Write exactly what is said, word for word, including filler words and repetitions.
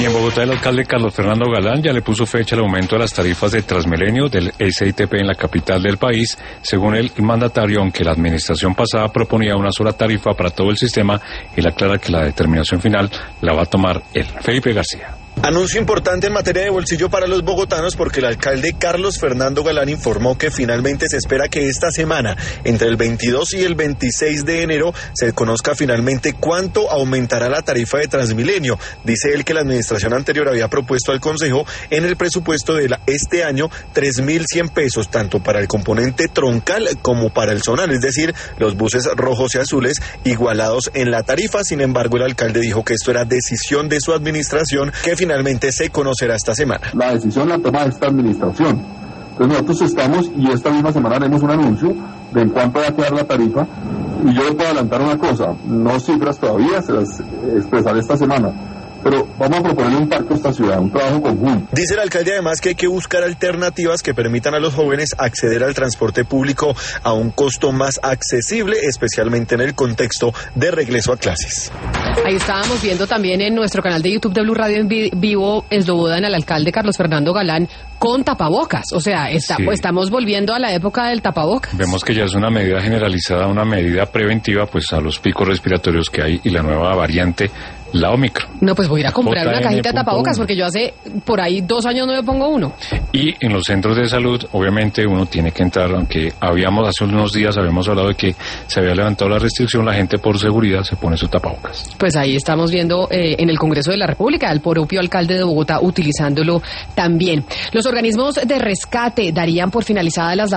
Y en Bogotá el alcalde Carlos Fernando Galán ya le puso fecha al aumento de las tarifas de Transmilenio del S I T P en la capital del país. Según el mandatario, aunque la administración pasada proponía una sola tarifa para todo el sistema, él aclara que la determinación final la va a tomar él. Felipe García. Anuncio importante en materia de bolsillo para los bogotanos porque el alcalde Carlos Fernando Galán informó que finalmente se espera que esta semana, entre el veintidós y el veintiséis de enero, se conozca finalmente cuánto aumentará la tarifa de Transmilenio. Dice él que la administración anterior había propuesto al Consejo en el presupuesto de la, este año tres mil cien pesos, tanto para el componente troncal como para el zonal, es decir, los buses rojos y azules igualados en la tarifa. Sin embargo, el alcalde dijo que esto era decisión de su administración, que finalmente se conocerá esta semana. La decisión la toma esta administración. Entonces nosotros estamos, y esta misma semana haremos un anuncio de en cuánto va a quedar la tarifa, y yo le puedo adelantar una cosa, no cifras todavía, se las expresaré esta semana, pero vamos a proponer un pacto a esta ciudad, un trabajo conjunto. Dice el alcalde además que hay que buscar alternativas que permitan a los jóvenes acceder al transporte público a un costo más accesible, especialmente en el contexto de regreso a clases. Ahí estábamos viendo también en nuestro canal de YouTube de Blue Radio en vivo, eslobodan al alcalde Carlos Fernando Galán con tapabocas. O sea, está, sí. estamos volviendo a la época del tapabocas. Vemos que ya es una medida generalizada, una medida preventiva pues a los picos respiratorios que hay y la nueva variante, la Omicron. No, pues voy a ir a comprar una cajita de tapabocas porque yo hace por ahí dos años no me pongo uno. Y en los centros de salud, obviamente uno tiene que entrar, aunque habíamos hace unos días habíamos hablado de que se había levantado la restricción, la gente por seguridad se pone su tapabocas. Pues ahí estamos viendo eh, en el Congreso de la República el propio alcalde de Bogotá utilizándolo también. Los organismos de rescate darían por finalizadas las